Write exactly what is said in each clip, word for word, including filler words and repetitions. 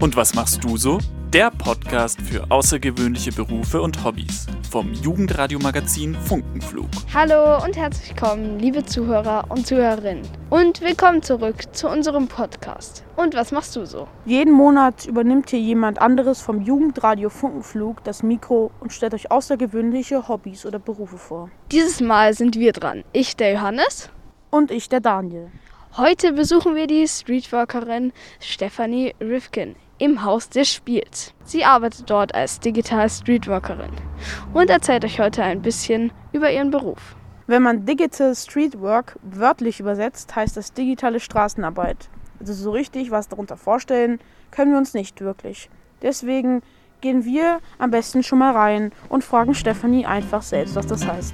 Und was machst du so? Der Podcast für außergewöhnliche Berufe und Hobbys vom Jugendradiomagazin Funkenflug. Hallo und herzlich willkommen, liebe Zuhörer und Zuhörerinnen. Und willkommen zurück zu unserem Podcast. Und was machst du so? Jeden Monat übernimmt hier jemand anderes vom Jugendradio Funkenflug das Mikro und stellt euch außergewöhnliche Hobbys oder Berufe vor. Dieses Mal sind wir dran. Ich, der Johannes. Und ich, der Daniel. Heute besuchen wir die Streetworkerin Stefanie Rifkin im Haus des Spiels. Sie arbeitet dort als Digital Streetworkerin und erzählt euch heute ein bisschen über ihren Beruf. Wenn man Digital Streetwork wörtlich übersetzt, heißt das digitale Straßenarbeit. Also so richtig was darunter vorstellen, können wir uns nicht wirklich. Deswegen gehen wir am besten schon mal rein und fragen Stefanie einfach selbst, was das heißt.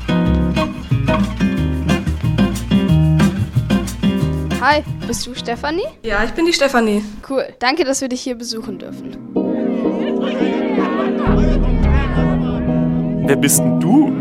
Hi, bist du Stefanie? Ja, ich bin die Stefanie. Cool, danke, dass wir dich hier besuchen dürfen. Wer bist denn du?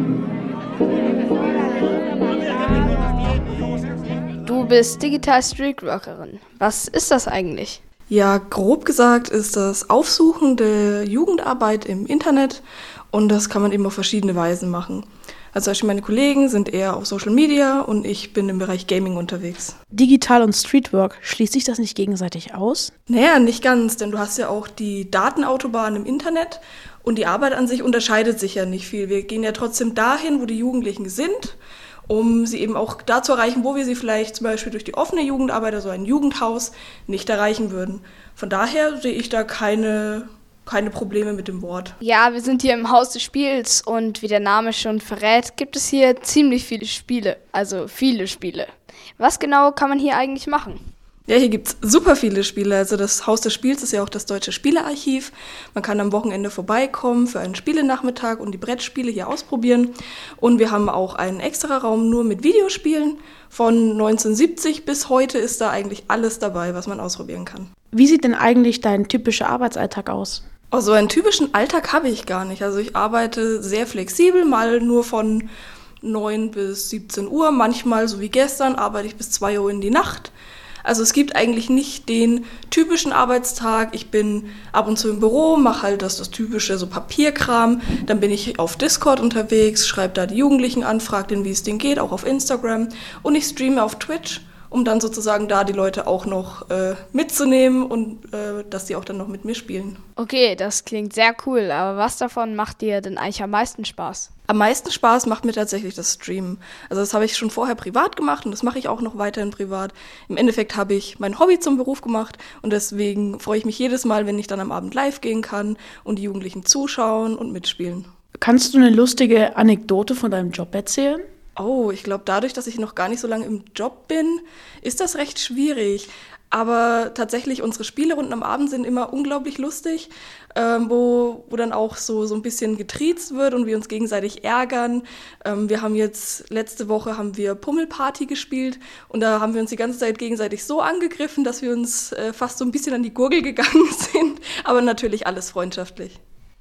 Du bist Digital Streetworkerin. Was ist das eigentlich? Ja, grob gesagt ist das Aufsuchen der Jugendarbeit im Internet und das kann man eben auf verschiedene Weisen machen. Also zum Beispiel meine Kollegen sind eher auf Social Media und ich bin im Bereich Gaming unterwegs. Digital und Streetwork, schließt sich das nicht gegenseitig aus? Naja, nicht ganz, denn du hast ja auch die Datenautobahn im Internet und die Arbeit an sich unterscheidet sich ja nicht viel. Wir gehen ja trotzdem dahin, wo die Jugendlichen sind, um sie eben auch da zu erreichen, wo wir sie vielleicht zum Beispiel durch die offene Jugendarbeit, also ein Jugendhaus, nicht erreichen würden. Von daher sehe ich da keine... keine Probleme mit dem Wort. Ja, wir sind hier im Haus des Spiels und wie der Name schon verrät, gibt es hier ziemlich viele Spiele, also viele Spiele. Was genau kann man hier eigentlich machen? Ja, hier gibt's super viele Spiele. Also das Haus des Spiels ist ja auch das Deutsche Spielearchiv. Man kann am Wochenende vorbeikommen für einen Spielenachmittag und die Brettspiele hier ausprobieren. Und wir haben auch einen extra Raum nur mit Videospielen. Von neunzehnhundertsiebzig bis heute ist da eigentlich alles dabei, was man ausprobieren kann. Wie sieht denn eigentlich dein typischer Arbeitsalltag aus? Oh, so einen typischen Alltag habe ich gar nicht. Also ich arbeite sehr flexibel, mal nur von neun bis siebzehn Uhr. Manchmal, so wie gestern, arbeite ich bis zwei Uhr in die Nacht. Also es gibt eigentlich nicht den typischen Arbeitstag. Ich bin ab und zu im Büro, mache halt das, das typische so Papierkram. Dann bin ich auf Discord unterwegs, schreibe da die Jugendlichen an, frage denen, wie es denen geht, auch auf Instagram. Und ich streame auf Twitch, um dann sozusagen da die Leute auch noch äh, mitzunehmen und äh, dass die auch dann noch mit mir spielen. Okay, das klingt sehr cool, aber was davon macht dir denn eigentlich am meisten Spaß? Am meisten Spaß macht mir tatsächlich das Streamen. Also das habe ich schon vorher privat gemacht und das mache ich auch noch weiterhin privat. Im Endeffekt habe ich mein Hobby zum Beruf gemacht und deswegen freue ich mich jedes Mal, wenn ich dann am Abend live gehen kann und die Jugendlichen zuschauen und mitspielen. Kannst du eine lustige Anekdote von deinem Job erzählen? Oh, ich glaube, dadurch, dass ich noch gar nicht so lange im Job bin, ist das recht schwierig. Aber tatsächlich, unsere Spielerunden am Abend sind immer unglaublich lustig, ähm, wo, wo dann auch so, so ein bisschen getriezt wird und wir uns gegenseitig ärgern. Ähm, wir haben jetzt, letzte Woche haben wir Pummelparty gespielt und da haben wir uns die ganze Zeit gegenseitig so angegriffen, dass wir uns äh, fast so ein bisschen an die Gurgel gegangen sind. Aber natürlich alles freundschaftlich.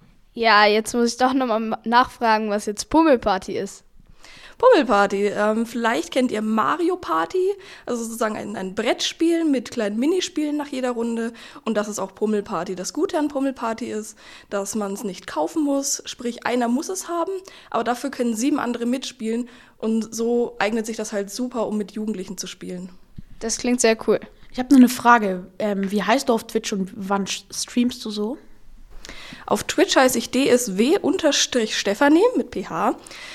Ja, jetzt muss ich doch nochmal nachfragen, was jetzt Pummelparty ist. Pummelparty. Ähm, vielleicht kennt ihr Mario Party, also sozusagen ein, ein Brettspiel mit kleinen Minispielen nach jeder Runde. Und das ist auch Pummelparty. Das Gute an Pummelparty ist, dass man es nicht kaufen muss, sprich einer muss es haben, aber dafür können sieben andere mitspielen. Und so eignet sich das halt super, um mit Jugendlichen zu spielen. Das klingt sehr cool. Ich habe noch eine Frage. Ähm, wie heißt du auf Twitch und wann streamst du so? Auf Twitch heiße ich D S W-Stefanie mit P H.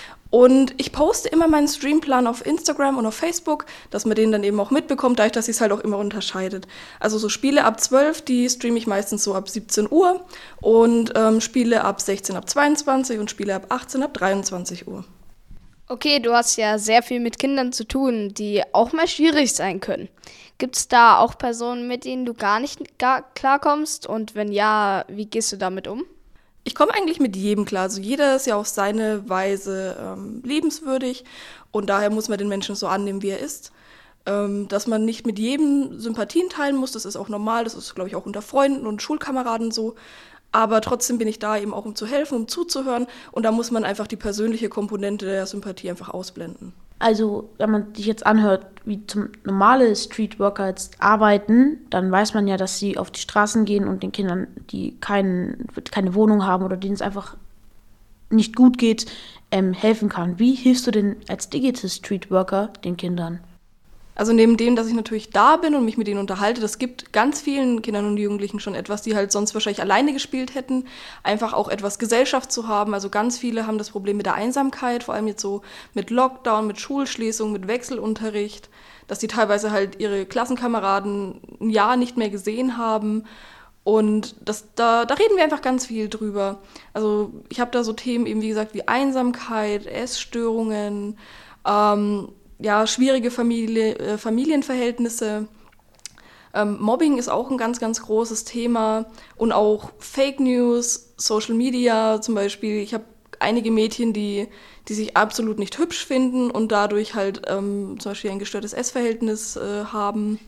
Und ich poste immer meinen Streamplan auf Instagram und auf Facebook, dass man den dann eben auch mitbekommt, dadurch, dass sich es halt auch immer unterscheidet. Also so Spiele ab zwölf, die streame ich meistens so ab siebzehn Uhr und ähm, Spiele ab sechzehn ab zweiundzwanzig und Spiele ab achtzehn ab dreiundzwanzig Uhr. Okay, du hast ja sehr viel mit Kindern zu tun, die auch mal schwierig sein können. Gibt es da auch Personen, mit denen du gar nicht gar klarkommst? Und wenn ja, wie gehst du damit um? Ich komme eigentlich mit jedem klar. Also jeder ist ja auf seine Weise ähm, liebenswürdig und daher muss man den Menschen so annehmen, wie er ist. Ähm, dass man nicht mit jedem Sympathien teilen muss, das ist auch normal, das ist, glaube ich, auch unter Freunden und Schulkameraden so. Aber trotzdem bin ich da eben auch, um zu helfen, um zuzuhören und da muss man einfach die persönliche Komponente der Sympathie einfach ausblenden. Also, wenn man sich jetzt anhört, wie zum normale Streetworker jetzt arbeiten, dann weiß man ja, dass sie auf die Straßen gehen und den Kindern, die kein, keine Wohnung haben oder denen es einfach nicht gut geht, ähm, helfen kann. Wie hilfst du denn als Digital Streetworker den Kindern? Also neben dem, dass ich natürlich da bin und mich mit denen unterhalte, das gibt ganz vielen Kindern und Jugendlichen schon etwas, die halt sonst wahrscheinlich alleine gespielt hätten, einfach auch etwas Gesellschaft zu haben. Also ganz viele haben das Problem mit der Einsamkeit, vor allem jetzt so mit Lockdown, mit Schulschließung, mit Wechselunterricht, dass die teilweise halt ihre Klassenkameraden ein Jahr nicht mehr gesehen haben. Und das, da, da reden wir einfach ganz viel drüber. Also ich habe da so Themen eben, wie gesagt, wie Einsamkeit, Essstörungen, ähm, ja, schwierige Familie, äh, Familienverhältnisse. Ähm, Mobbing ist auch ein ganz, ganz großes Thema. Und auch Fake News, Social Media zum Beispiel. Ich habe einige Mädchen, die, die sich absolut nicht hübsch finden und dadurch halt ähm, zum Beispiel ein gestörtes Essverhältnis äh, haben.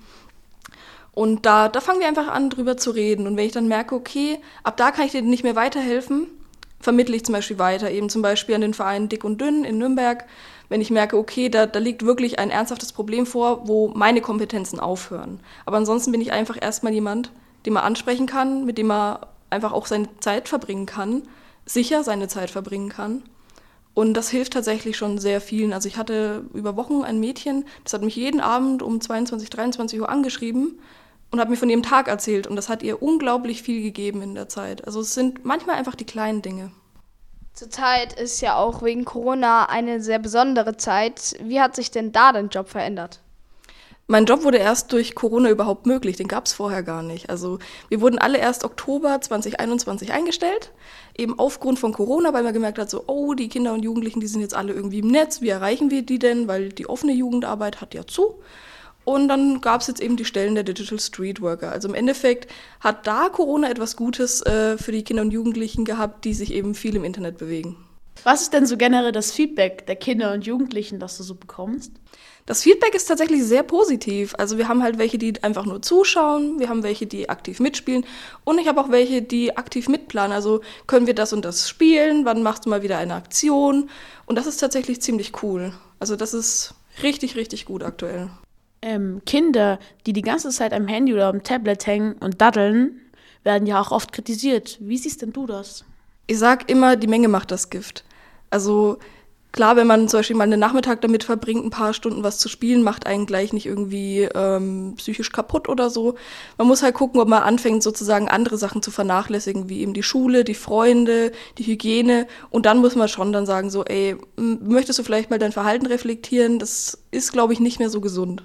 Und da, da fangen wir einfach an, drüber zu reden. Und wenn ich dann merke, okay, ab da kann ich denen nicht mehr weiterhelfen, vermittle ich zum Beispiel weiter, eben zum Beispiel an den Verein Dick und Dünn in Nürnberg, wenn ich merke, okay, da, da liegt wirklich ein ernsthaftes Problem vor, wo meine Kompetenzen aufhören. Aber ansonsten bin ich einfach erstmal jemand, den man ansprechen kann, mit dem man einfach auch seine Zeit verbringen kann, sicher seine Zeit verbringen kann. Und das hilft tatsächlich schon sehr vielen. Also ich hatte über Wochen ein Mädchen, das hat mich jeden Abend um zweiundzwanzig, dreiundzwanzig Uhr angeschrieben und hat mir von ihrem Tag erzählt. Und das hat ihr unglaublich viel gegeben in der Zeit. Also es sind manchmal einfach die kleinen Dinge. Zurzeit ist ja auch wegen Corona eine sehr besondere Zeit. Wie hat sich denn da dein Job verändert? Mein Job wurde erst durch Corona überhaupt möglich, den gab es vorher gar nicht. Also wir wurden alle erst Oktober zwanzig einundzwanzig eingestellt, eben aufgrund von Corona, weil man gemerkt hat, so, oh, die Kinder und Jugendlichen, die sind jetzt alle irgendwie im Netz, wie erreichen wir die denn, weil die offene Jugendarbeit hat ja zu. Und dann gab es jetzt eben die Stellen der Digital Streetworker. Also im Endeffekt hat da Corona etwas Gutes äh, für die Kinder und Jugendlichen gehabt, die sich eben viel im Internet bewegen. Was ist denn so generell das Feedback der Kinder und Jugendlichen, das du so bekommst? Das Feedback ist tatsächlich sehr positiv. Also wir haben halt welche, die einfach nur zuschauen, wir haben welche, die aktiv mitspielen und ich habe auch welche, die aktiv mitplanen. Also können wir das und das spielen, wann machst du mal wieder eine Aktion? Und das ist tatsächlich ziemlich cool. Also das ist richtig, richtig gut aktuell. Ähm, Kinder, die die ganze Zeit am Handy oder am Tablet hängen und daddeln, werden ja auch oft kritisiert. Wie siehst denn du das? Ich sag immer, die Menge macht das Gift. Also klar, wenn man zum Beispiel mal einen Nachmittag damit verbringt, ein paar Stunden was zu spielen, macht einen gleich nicht irgendwie ähm, psychisch kaputt oder so. Man muss halt gucken, ob man anfängt, sozusagen andere Sachen zu vernachlässigen, wie eben die Schule, die Freunde, die Hygiene. Und dann muss man schon dann sagen so, ey, möchtest du vielleicht mal dein Verhalten reflektieren? Das ist, glaube ich, nicht mehr so gesund.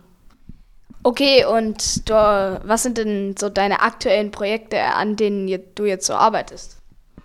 Okay, und du, was sind denn so deine aktuellen Projekte, an denen du jetzt so arbeitest?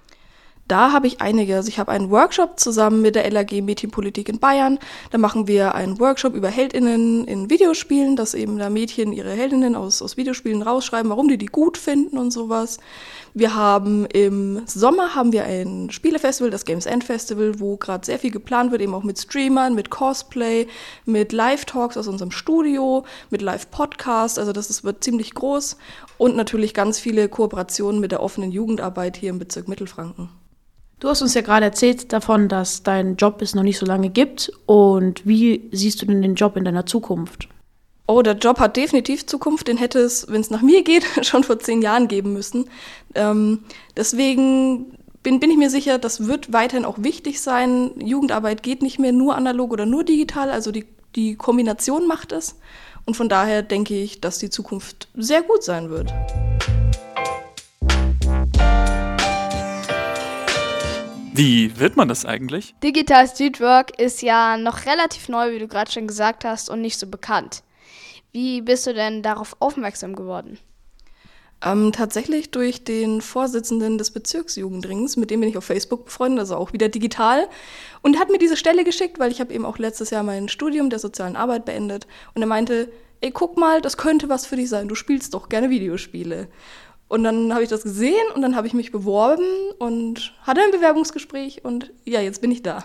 Da habe ich einige. Also ich habe einen Workshop zusammen mit der L A G Mädchenpolitik in Bayern. Da machen wir einen Workshop über HeldInnen in Videospielen, dass eben da Mädchen ihre Heldinnen aus, aus Videospielen rausschreiben, warum die die gut finden und sowas. Wir haben im Sommer haben wir ein Spielefestival, das Games End Festival, wo gerade sehr viel geplant wird, eben auch mit Streamern, mit Cosplay, mit Live-Talks aus unserem Studio, mit Live-Podcasts. Also das ist, wird ziemlich groß. Und natürlich ganz viele Kooperationen mit der offenen Jugendarbeit hier im Bezirk Mittelfranken. Du hast uns ja gerade erzählt davon, dass dein Job es noch nicht so lange gibt. Und wie siehst du denn den Job in deiner Zukunft? Oh, der Job hat definitiv Zukunft. Den hätte es, wenn es nach mir geht, schon vor zehn Jahren geben müssen. Ähm, deswegen bin, bin ich mir sicher, das wird weiterhin auch wichtig sein. Jugendarbeit geht nicht mehr nur analog oder nur digital. Also die, die Kombination macht es. Und von daher denke ich, dass die Zukunft sehr gut sein wird. Wie wird man das eigentlich? Digital Streetwork ist ja noch relativ neu, wie du gerade schon gesagt hast, und nicht so bekannt. Wie bist du denn darauf aufmerksam geworden? Ähm, tatsächlich durch den Vorsitzenden des Bezirksjugendrings, mit dem bin ich auf Facebook befreundet, also auch wieder digital. Und er hat mir diese Stelle geschickt, weil ich habe eben auch letztes Jahr mein Studium der sozialen Arbeit beendet. Und er meinte, ey, guck mal, das könnte was für dich sein, du spielst doch gerne Videospiele. Und dann habe ich das gesehen und dann habe ich mich beworben und hatte ein Bewerbungsgespräch und ja, jetzt bin ich da.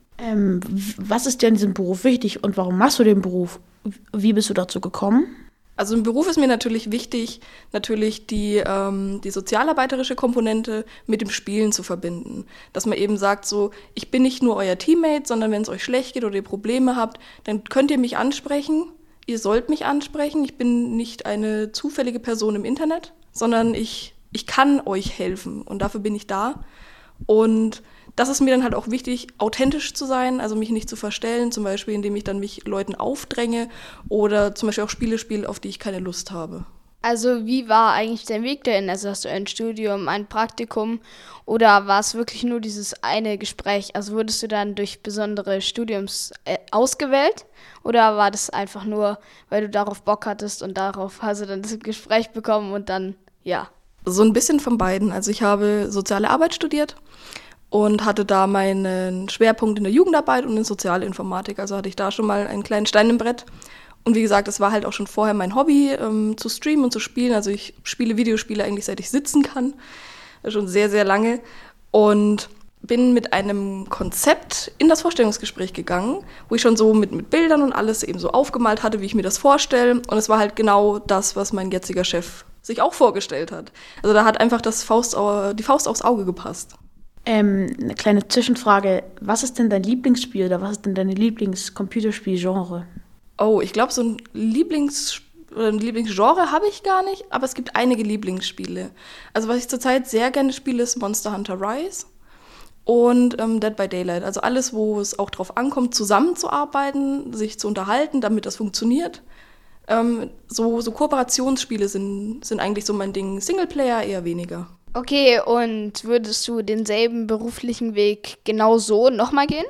ähm, was ist dir an diesem Beruf wichtig und warum machst du den Beruf? Wie bist du dazu gekommen? Also im Beruf ist mir natürlich wichtig, natürlich die, ähm, die sozialarbeiterische Komponente mit dem Spielen zu verbinden. Dass man eben sagt, so, ich bin nicht nur euer Teammate, sondern wenn es euch schlecht geht oder ihr Probleme habt, dann könnt ihr mich ansprechen, ihr sollt mich ansprechen. Ich bin nicht eine zufällige Person im Internet, sondern ich, ich kann euch helfen und dafür bin ich da. Und das ist mir dann halt auch wichtig, authentisch zu sein, also mich nicht zu verstellen, zum Beispiel indem ich dann mich Leuten aufdränge oder zum Beispiel auch Spiele spiele, auf die ich keine Lust habe. Also wie war eigentlich dein Weg dahin? Also hast du ein Studium, ein Praktikum oder war es wirklich nur dieses eine Gespräch? Also wurdest du dann durch besondere Studiums äh, ausgewählt oder war das einfach nur, weil du darauf Bock hattest und darauf hast du dann das Gespräch bekommen und dann, ja? So ein bisschen von beiden. Also ich habe soziale Arbeit studiert und hatte da meinen Schwerpunkt in der Jugendarbeit und in Sozialinformatik. Also hatte ich da schon mal einen kleinen Stein im Brett. Und wie gesagt, es war halt auch schon vorher mein Hobby, ähm, zu streamen und zu spielen. Also ich spiele Videospiele eigentlich seit ich sitzen kann, schon sehr, sehr lange. Und bin mit einem Konzept in das Vorstellungsgespräch gegangen, wo ich schon so mit, mit Bildern und alles eben so aufgemalt hatte, wie ich mir das vorstelle. Und es war halt genau das, was mein jetziger Chef sich auch vorgestellt hat. Also da hat einfach das Faust, die Faust aufs Auge gepasst. Ähm, eine kleine Zwischenfrage. Was ist denn dein Lieblingsspiel oder was ist denn deine Lieblings-Computerspiel-Genre? Oh, ich glaube, so ein Lieblings- oder ein Lieblingsgenre habe ich gar nicht, aber es gibt einige Lieblingsspiele. Also was ich zurzeit sehr gerne spiele, ist Monster Hunter Rise und ähm, Dead by Daylight. Also alles, wo es auch drauf ankommt, zusammenzuarbeiten, sich zu unterhalten, damit das funktioniert. Ähm, so, so Kooperationsspiele sind, sind eigentlich so mein Ding. Singleplayer eher weniger. Okay, und würdest du denselben beruflichen Weg genau so nochmal gehen?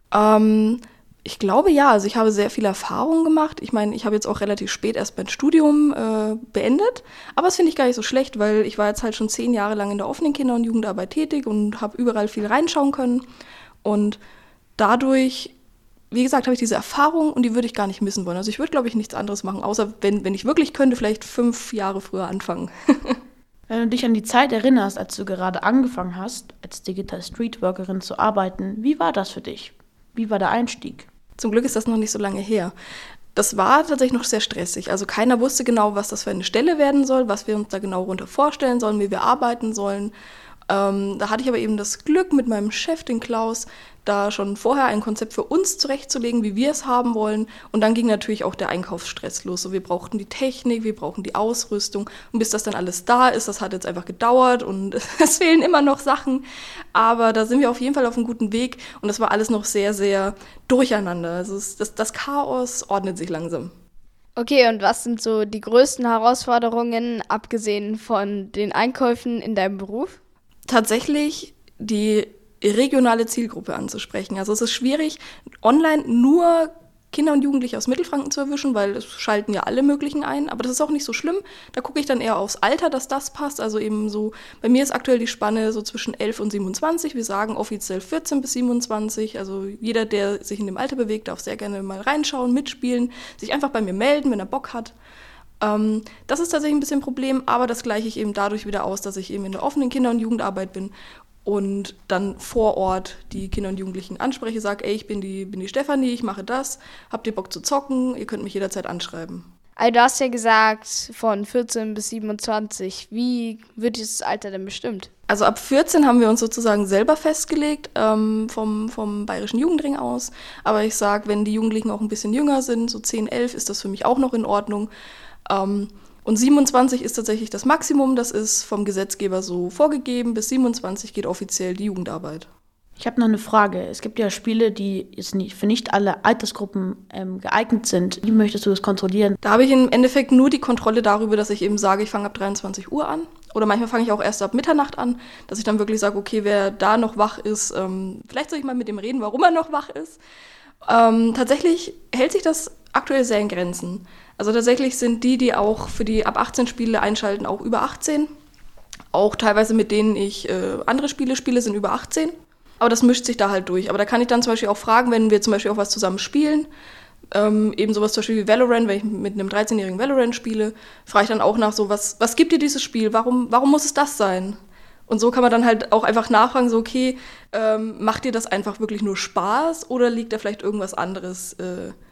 Ähm, ich glaube ja, also ich habe sehr viel Erfahrung gemacht. Ich meine, ich habe jetzt auch relativ spät erst mein Studium äh, beendet, aber das finde ich gar nicht so schlecht, weil ich war jetzt halt schon zehn Jahre lang in der offenen Kinder- und Jugendarbeit tätig und habe überall viel reinschauen können und dadurch, wie gesagt, habe ich diese Erfahrung und die würde ich gar nicht missen wollen. Also ich würde, glaube ich, nichts anderes machen, außer wenn, wenn ich wirklich könnte, vielleicht fünf Jahre früher anfangen. Wenn du dich an die Zeit erinnerst, als du gerade angefangen hast, als Digital Streetworkerin zu arbeiten, wie war das für dich? Wie war der Einstieg? Zum Glück ist das noch nicht so lange her. Das war tatsächlich noch sehr stressig. Also keiner wusste genau, was das für eine Stelle werden soll, was wir uns da genau runter vorstellen sollen, wie wir arbeiten sollen. Ähm, da hatte ich aber eben das Glück, mit meinem Chef, den Klaus, da schon vorher ein Konzept für uns zurechtzulegen, wie wir es haben wollen. Und dann ging natürlich auch der Einkaufsstress los. So, wir brauchten die Technik, wir brauchten die Ausrüstung. Und bis das dann alles da ist, das hat jetzt einfach gedauert und es fehlen immer noch Sachen. Aber da sind wir auf jeden Fall auf einem guten Weg. Und das war alles noch sehr, sehr durcheinander. Also es, das, das Chaos ordnet sich langsam. Okay, und was sind so die größten Herausforderungen, abgesehen von den Einkäufen in deinem Beruf? Tatsächlich die regionale Zielgruppe anzusprechen. Also es ist schwierig, online nur Kinder und Jugendliche aus Mittelfranken zu erwischen, weil es schalten ja alle möglichen ein, aber das ist auch nicht so schlimm. Da gucke ich dann eher aufs Alter, dass das passt. Also eben so, bei mir ist aktuell die Spanne so zwischen elf und siebenundzwanzig. Wir sagen offiziell vierzehn bis siebenundzwanzig. Also jeder, der sich in dem Alter bewegt, darf sehr gerne mal reinschauen, mitspielen, sich einfach bei mir melden, wenn er Bock hat. Ähm, das ist tatsächlich ein bisschen ein Problem, aber das gleiche ich eben dadurch wieder aus, dass ich eben in der offenen Kinder- und Jugendarbeit bin und dann vor Ort die Kinder und Jugendlichen anspreche, sage, ey, ich bin die, bin die Stefanie, ich mache das, habt ihr Bock zu zocken, ihr könnt mich jederzeit anschreiben. Also du hast ja gesagt, von vierzehn bis siebenundzwanzig. Wie wird dieses Alter denn bestimmt? Also ab vierzehn haben wir uns sozusagen selber festgelegt, ähm, vom, vom Bayerischen Jugendring aus. Aber ich sage, wenn die Jugendlichen auch ein bisschen jünger sind, so zehn, elf, ist das für mich auch noch in Ordnung. Ähm, Und siebenundzwanzig ist tatsächlich das Maximum, das ist vom Gesetzgeber so vorgegeben. Bis siebenundzwanzig geht offiziell die Jugendarbeit. Ich habe noch eine Frage. Es gibt ja Spiele, die jetzt nicht, für nicht alle Altersgruppen ähm, geeignet sind. Wie möchtest du das kontrollieren? Da habe ich im Endeffekt nur die Kontrolle darüber, dass ich eben sage, ich fange ab dreiundzwanzig Uhr an. Oder manchmal fange ich auch erst ab Mitternacht an, dass ich dann wirklich sage, okay, wer da noch wach ist, ähm, vielleicht soll ich mal mit dem reden, warum er noch wach ist. Ähm, tatsächlich hält sich das aktuell sehr in Grenzen. Also tatsächlich sind die, die auch für die ab achtzehn Spiele einschalten, auch über achtzehn. Auch teilweise mit denen ich äh, andere Spiele spiele, sind über achtzehn. Aber das mischt sich da halt durch. Aber da kann ich dann zum Beispiel auch fragen, wenn wir zum Beispiel auch was zusammen spielen, ähm, eben sowas zum Beispiel wie Valorant, wenn ich mit einem dreizehnjährigen Valorant spiele, frage ich dann auch nach so, was, was gibt dir dieses Spiel? Warum, warum muss es das sein? Und so kann man dann halt auch einfach nachfragen, so okay, ähm, macht dir das einfach wirklich nur Spaß oder liegt da vielleicht irgendwas anderes äh,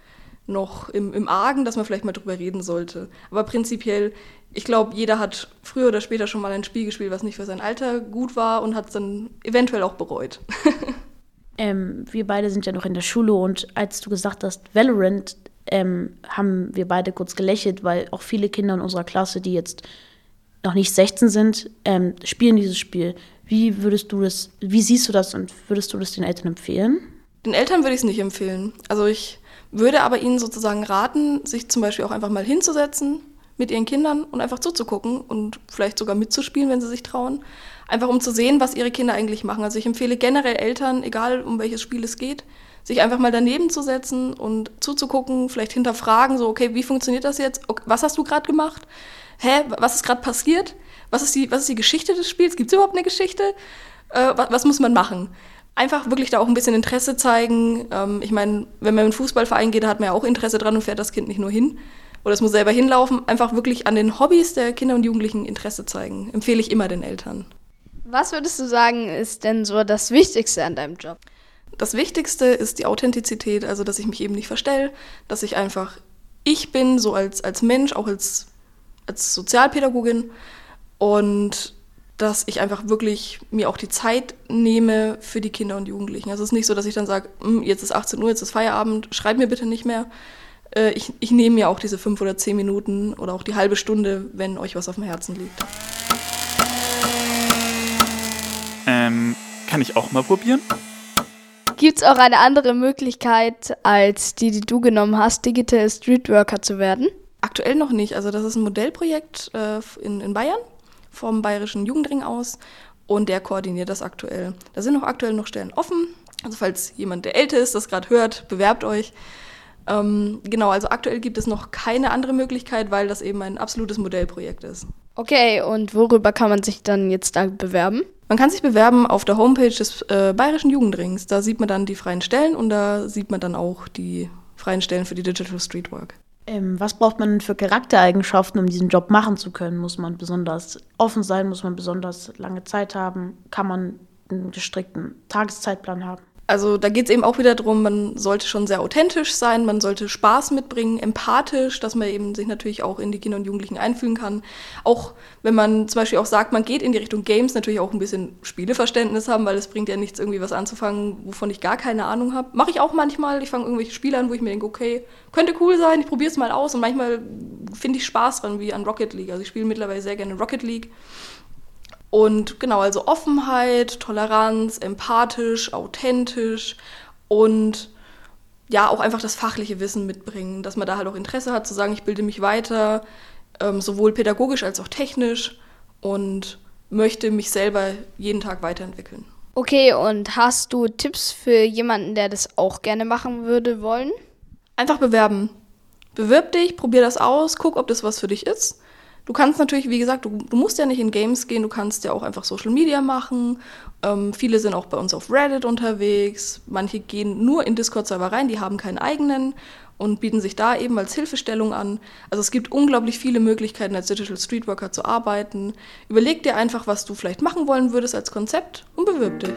noch im, im Argen, dass man vielleicht mal drüber reden sollte. Aber prinzipiell, ich glaube, jeder hat früher oder später schon mal ein Spiel gespielt, was nicht für sein Alter gut war und hat es dann eventuell auch bereut. ähm, wir beide sind ja noch in der Schule und als du gesagt hast, Valorant, ähm, haben wir beide kurz gelächelt, weil auch viele Kinder in unserer Klasse, die jetzt noch nicht sechzehn sind, ähm, spielen dieses Spiel. Wie würdest du das, wie siehst du das und würdest du das den Eltern empfehlen? Den Eltern würde ich es nicht empfehlen. Also ich würde aber ihnen sozusagen raten, sich zum Beispiel auch einfach mal hinzusetzen mit ihren Kindern und einfach zuzugucken und vielleicht sogar mitzuspielen, wenn sie sich trauen. Einfach um zu sehen, was ihre Kinder eigentlich machen. Also ich empfehle generell Eltern, egal um welches Spiel es geht, sich einfach mal daneben zu setzen und zuzugucken, vielleicht hinterfragen, so okay, wie funktioniert das jetzt? Okay, was hast du gerade gemacht? Hä, was ist gerade passiert? Was ist die, was ist die Geschichte des Spiels? Gibt es überhaupt eine Geschichte? Äh, was, was muss man machen? Einfach wirklich da auch ein bisschen Interesse zeigen. Ähm, ich meine, wenn man in einen Fußballverein geht, da hat man ja auch Interesse dran und fährt das Kind nicht nur hin. Oder es muss selber hinlaufen. Einfach wirklich an den Hobbys der Kinder und Jugendlichen Interesse zeigen. Empfehle ich immer den Eltern. Was würdest du sagen, ist denn so das Wichtigste an deinem Job? Das Wichtigste ist die Authentizität, also dass ich mich eben nicht verstelle, dass ich einfach ich bin, so als, als Mensch, auch als, als Sozialpädagogin und dass ich einfach wirklich mir auch die Zeit nehme für die Kinder und Jugendlichen. Also es ist nicht so, dass ich dann sage, jetzt ist achtzehn Uhr, jetzt ist Feierabend, schreib mir bitte nicht mehr. Ich, ich nehme mir auch diese fünf oder zehn Minuten oder auch die halbe Stunde, wenn euch was auf dem Herzen liegt. Ähm, kann ich auch mal probieren? Gibt es auch eine andere Möglichkeit, als die, die du genommen hast, Digital Streetworker zu werden? Aktuell noch nicht. Also das ist ein Modellprojekt äh, in, in Bayern vom Bayerischen Jugendring aus und der koordiniert das aktuell. Da sind auch aktuell noch Stellen offen. Also falls jemand, der älter ist, das gerade hört, bewerbt euch. Ähm, genau, also aktuell gibt es noch keine andere Möglichkeit, weil das eben ein absolutes Modellprojekt ist. Okay, und worüber kann man sich dann jetzt da bewerben? Man kann sich bewerben auf der Homepage des äh, Bayerischen Jugendrings. Da sieht man dann die freien Stellen und da sieht man dann auch die freien Stellen für die Digital Streetwork. Ähm, was braucht man für Charaktereigenschaften, um diesen Job machen zu können? Muss man besonders offen sein? Muss man besonders lange Zeit haben? Kann man einen gestrickten Tageszeitplan haben? Also da geht es eben auch wieder darum, man sollte schon sehr authentisch sein, man sollte Spaß mitbringen, empathisch, dass man eben sich natürlich auch in die Kinder und Jugendlichen einfühlen kann. Auch wenn man zum Beispiel auch sagt, man geht in die Richtung Games, natürlich auch ein bisschen Spieleverständnis haben, weil es bringt ja nichts, irgendwie was anzufangen, wovon ich gar keine Ahnung habe. Mache ich auch manchmal, ich fange irgendwelche Spiele an, wo ich mir denke, okay, könnte cool sein, ich probiere es mal aus und manchmal finde ich Spaß dran, wie an Rocket League. Also ich spiele mittlerweile sehr gerne Rocket League. Und genau, also Offenheit, Toleranz, empathisch, authentisch und ja, auch einfach das fachliche Wissen mitbringen, dass man da halt auch Interesse hat, zu sagen, ich bilde mich weiter, ähm, sowohl pädagogisch als auch technisch und möchte mich selber jeden Tag weiterentwickeln. Okay, und hast du Tipps für jemanden, der das auch gerne machen würde, wollen? Einfach bewerben. Bewirb dich, probier das aus, guck, ob das was für dich ist. Du kannst natürlich, wie gesagt, du, du musst ja nicht in Games gehen, du kannst ja auch einfach Social Media machen. Ähm, viele sind auch bei uns auf Reddit unterwegs. Manche gehen nur in Discord-Server rein, die haben keinen eigenen und bieten sich da eben als Hilfestellung an. Also es gibt unglaublich viele Möglichkeiten, als Digital Streetworker zu arbeiten. Überleg dir einfach, was du vielleicht machen wollen würdest als Konzept und bewirb dich.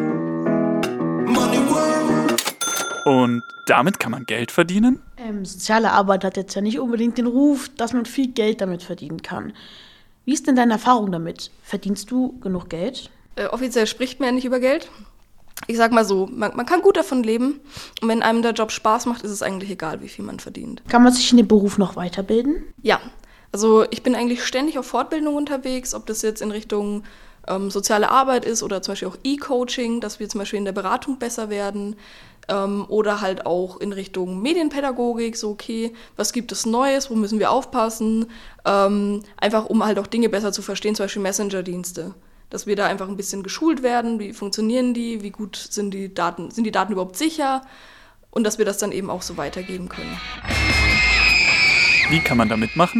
Und damit kann man Geld verdienen? Ähm, soziale Arbeit hat jetzt ja nicht unbedingt den Ruf, dass man viel Geld damit verdienen kann. Wie ist denn deine Erfahrung damit? Verdienst du genug Geld? Äh, offiziell spricht man ja nicht über Geld. Ich sag mal so, man, man kann gut davon leben. Und wenn einem der Job Spaß macht, ist es eigentlich egal, wie viel man verdient. Kann man sich in dem Beruf noch weiterbilden? Ja, also ich bin eigentlich ständig auf Fortbildung unterwegs, ob das jetzt in Richtung ähm, soziale Arbeit ist oder zum Beispiel auch E-Coaching, dass wir zum Beispiel in der Beratung besser werden. Ähm, oder halt auch in Richtung Medienpädagogik, so okay, was gibt es Neues, wo müssen wir aufpassen, ähm, einfach um halt auch Dinge besser zu verstehen, zum Beispiel Messenger-Dienste, dass wir da einfach ein bisschen geschult werden, wie funktionieren die, wie gut sind die Daten, sind die Daten überhaupt sicher und dass wir das dann eben auch so weitergeben können. Wie kann man da mitmachen?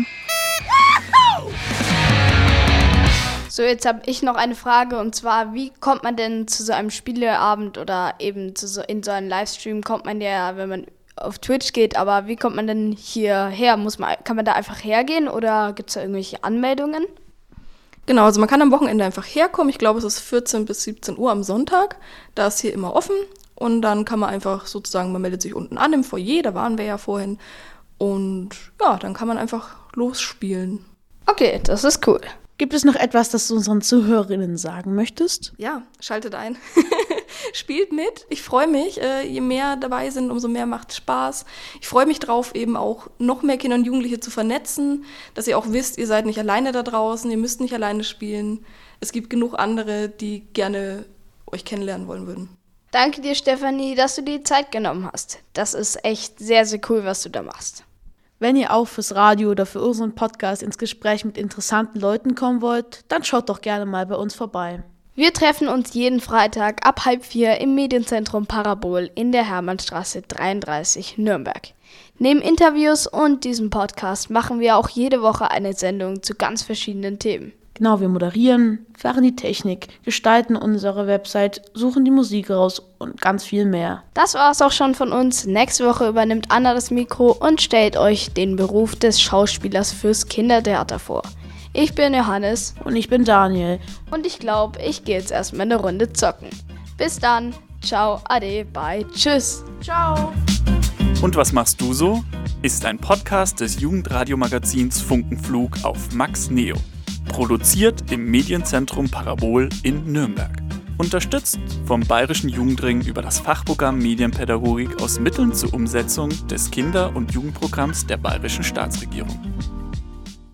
So, jetzt habe ich noch eine Frage und zwar, wie kommt man denn zu so einem Spieleabend oder eben zu so, in so einen Livestream? Kommt man ja, wenn man auf Twitch geht, aber wie kommt man denn hierher? Muss man, kann man da einfach hergehen oder gibt es da irgendwelche Anmeldungen? Genau, also man kann am Wochenende einfach herkommen. Ich glaube, es ist vierzehn bis siebzehn Uhr am Sonntag. Da ist hier immer offen. Und dann kann man einfach sozusagen, man meldet sich unten an im Foyer, da waren wir ja vorhin. Und ja, dann kann man einfach losspielen. Okay, das ist cool. Gibt es noch etwas, das du unseren Zuhörerinnen sagen möchtest? Ja, schaltet ein. Spielt mit. Ich freue mich. Äh, je mehr dabei sind, umso mehr macht Spaß. Ich freue mich drauf, eben auch noch mehr Kinder und Jugendliche zu vernetzen, dass ihr auch wisst, ihr seid nicht alleine da draußen, ihr müsst nicht alleine spielen. Es gibt genug andere, die gerne euch kennenlernen wollen würden. Danke dir, Stefanie, dass du dir die Zeit genommen hast. Das ist echt sehr, sehr cool, was du da machst. Wenn ihr auch fürs Radio oder für unseren Podcast ins Gespräch mit interessanten Leuten kommen wollt, dann schaut doch gerne mal bei uns vorbei. Wir treffen uns jeden Freitag ab halb vier im Medienzentrum Parabol in der Hermannstraße dreiunddreißig Nürnberg. Neben Interviews und diesem Podcast machen wir auch jede Woche eine Sendung zu ganz verschiedenen Themen. Genau, wir moderieren, fahren die Technik, gestalten unsere Website, suchen die Musik raus und ganz viel mehr. Das war's auch schon von uns. Nächste Woche übernimmt Anna das Mikro und stellt euch den Beruf des Schauspielers fürs Kindertheater vor. Ich bin Johannes. Und ich bin Daniel. Und ich glaube, ich gehe jetzt erstmal eine Runde zocken. Bis dann. Ciao, ade, bye, tschüss. Ciao. Und was machst du so? Ist ein Podcast des Jugendradiomagazins Funkenflug auf Max Neo. Produziert im Medienzentrum Parabol in Nürnberg. Unterstützt vom Bayerischen Jugendring über das Fachprogramm Medienpädagogik aus Mitteln zur Umsetzung des Kinder- und Jugendprogramms der Bayerischen Staatsregierung.